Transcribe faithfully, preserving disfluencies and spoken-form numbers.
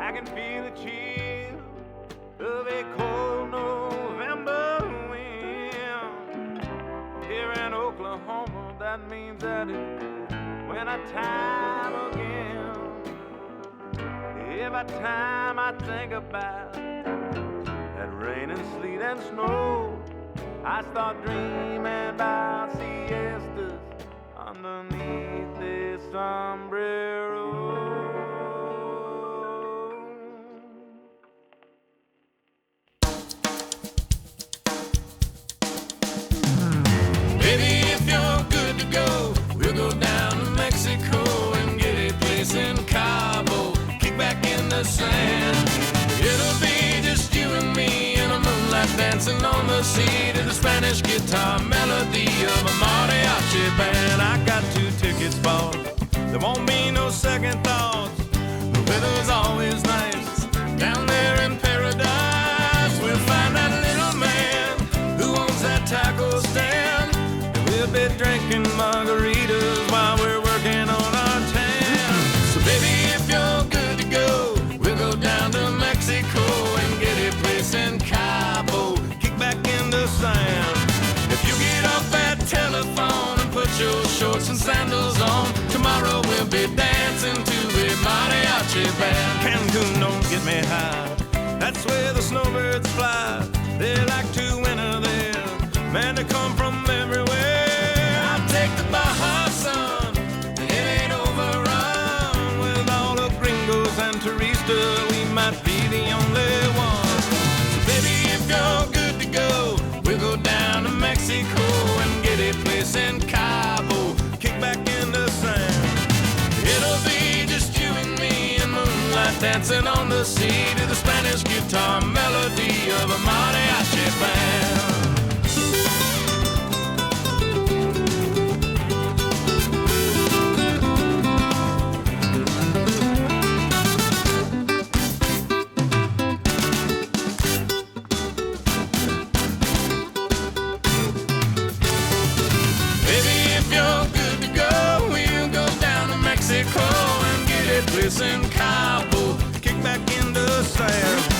I can feel the chill of a cold November wind. Here in Oklahoma, that means that it's winter time again. Every time I think about that rain and sleet and snow, I start dreaming about siestas underneath this sombrero. Baby, if you're good to go, we'll go down to Mexico and get a place in Cabo, kick back in the sand. It'll be just you and me in a moonlight dancing on the sea to the Spanish guitar melody of a mariachi band. I got two tickets bought, there won't be no second thoughts. The weather's always nice down there in paradise. We'll find that little man who owns that taco stand, and we'll be drinking margaritas while we're working on our tan. So baby, if you're good to go, we'll go down to Mexico and get a place in Cabo, Kick back in the sand. if you get off that telephone and put your shorts and sandals on, tomorrow we'll be dancing to a mariachi band. Cancun don't get me high, that's where the snowbirds fly. They like to winter there, man, they come from everywhere. I'll take the Baja Sun, it ain't overrun. With all the gringos and turistas, we might be the only ones. So baby, if you're good to go, we'll go down to Mexico and get a place in Cabo, Kick back in the sand. it'll be just you and me in moonlight dancing on the sea to the Spanish guitar melody of a mariachi band. Baby, if you're good to go, we'll go down to Mexico and get a place in Cabo, Kick back in the sand.